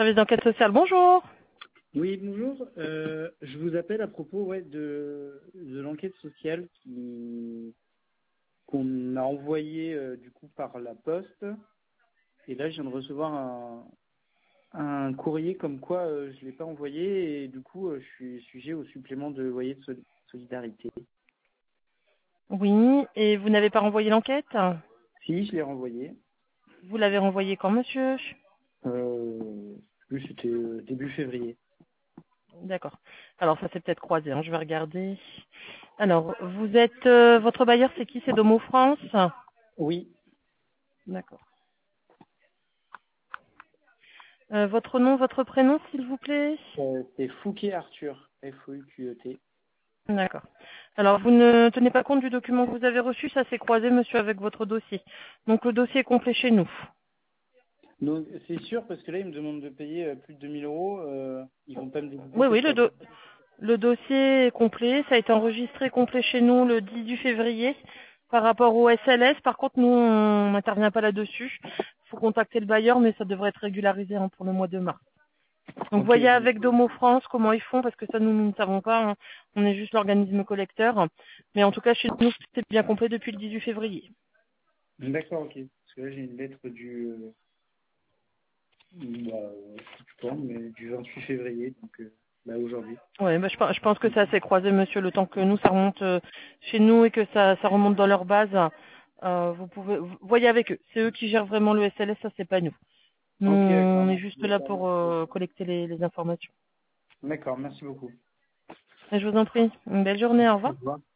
Service d'enquête sociale, bonjour. Oui, bonjour. Je vous appelle à propos de l'enquête sociale qu'on a envoyée du coup par la poste. Et là, je viens de recevoir un courrier comme quoi je ne l'ai pas envoyé et du coup, je suis sujet au supplément de loyer de solidarité. Oui, et vous n'avez pas renvoyé l'enquête? Si, je l'ai renvoyé. Vous l'avez renvoyé quand, monsieur? Oui, c'était début février. D'accord. Alors, ça s'est peut-être croisé, hein, je vais regarder. Alors, vous êtes... votre bailleur, c'est qui? C'est Domo France? Oui, D'accord. Votre nom, votre prénom, s'il vous plaît? c'est Fouquet Arthur, Fouquet. D'accord. Alors, vous ne tenez pas compte du document que vous avez reçu, ça s'est croisé, monsieur, avec votre dossier. Donc, le dossier est complet chez nous. Donc, c'est sûr, parce que là, ils me demandent de payer plus de 2000 euros. Ils vont pas me Oui, débourser oui, ça. le dossier est complet. Ça a été enregistré complet chez nous le 18 février par rapport au SLS. Par contre, nous, on n'intervient pas là-dessus. Il faut contacter le bailleur, mais ça devrait être régularisé hein, pour le mois de mars. Donc, Ok. voyez avec Domo France comment ils font, parce que ça, nous ne savons pas. Hein. On est juste l'organisme collecteur. Mais en tout cas, chez nous, c'est bien complet depuis le 18 février. D'accord, ok. Parce que là, j'ai une lettre je sais pas, mais du 28 février, donc là, aujourd'hui. Ouais, bah, je pense que ça s'est croisé, monsieur, le temps que nous, ça remonte chez nous et que ça remonte dans leur base. Vous voyez avec eux. C'est eux qui gèrent vraiment le SLS, ça c'est pas nous. Nous, Ok, d'accord. on est juste là pour collecter les informations. D'accord, merci beaucoup. Et je vous en prie. Une belle journée, au Au revoir. revoir.